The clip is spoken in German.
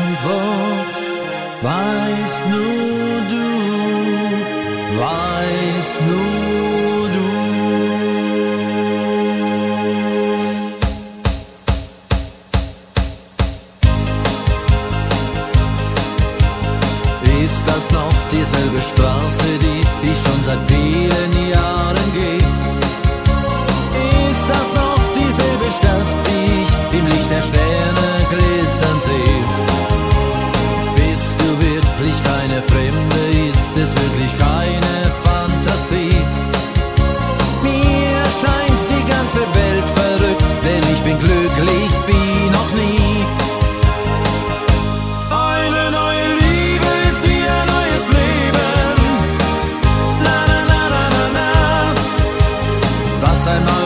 Antwort weißt nur du, weißt nur du. Ist das noch dieselbe Straße, die ich schon seit vielen Jahren gehe? Ist das noch dieselbe Stadt, die ich im Licht der Sterne glitzern sehe? Bist du wirklich keine Fremde? Ist es wirklich keine Fantasie? Mir scheint die ganze Welt verrückt, denn ich bin glücklich wie noch nie. Eine neue Liebe ist wie ein neues Leben. Na na na na na na. Was einmal